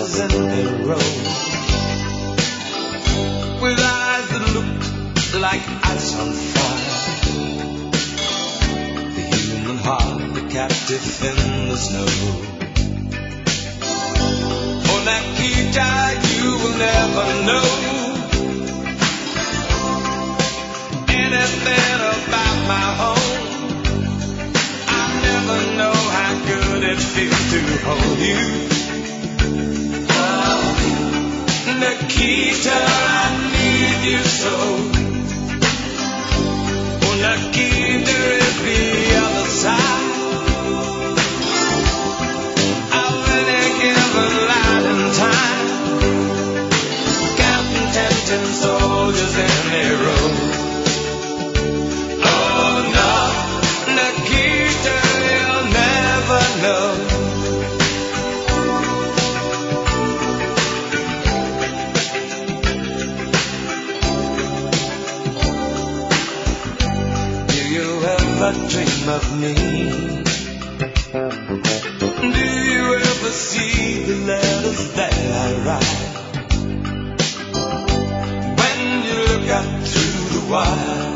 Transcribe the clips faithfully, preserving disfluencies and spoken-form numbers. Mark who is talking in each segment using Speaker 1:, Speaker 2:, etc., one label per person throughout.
Speaker 1: stars in a row, with eyes that looked like ice on fire. The human heart, the captive in the snow. Oh, Nikita, you will never know anything about my home. I never know how good it feels to hold you. Oh, Nikita, I need you so. Oh, Nikita is the other side. I'll really give a light in time, counting ten, ten soldiers in a row. Oh no, Nikita, you'll never know. Do you ever dream of me? Do you ever see the letters that I write? When you look out through the wire,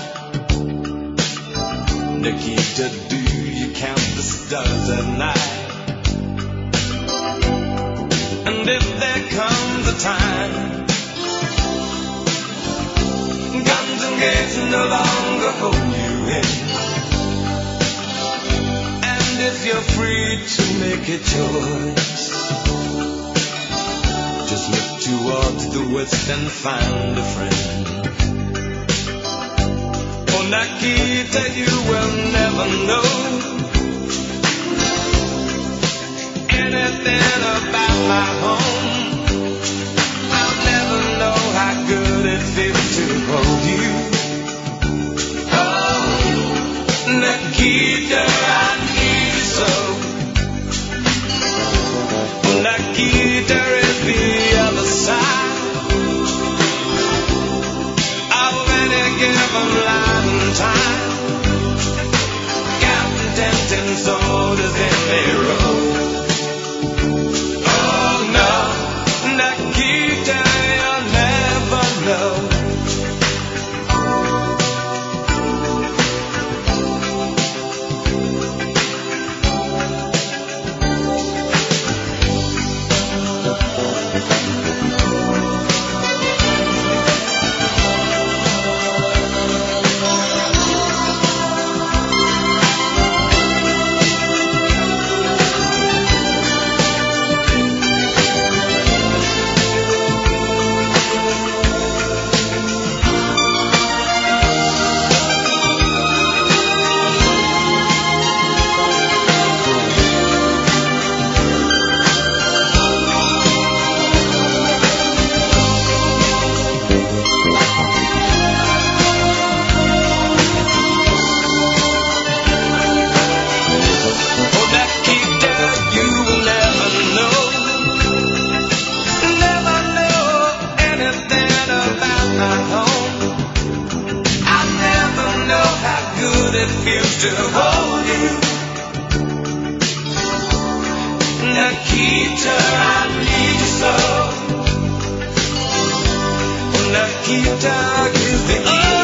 Speaker 1: Nikita, do you count the stars at night? And if there comes a time guns and gates no longer hold you in, and if you're free to make a choice, just look towards the west and find a friend. Oh, Nikita, you will never know anything about my home. I'll never know how good it feels to hold you. Oh, Nikita, I need you so. Nikita is the other side. I'll really give them life and time, counting ten, ten soldiers in a row. Oh no, Nikita, you'll never know. It feels to hold you. Nikita, I need you so. Nikita is the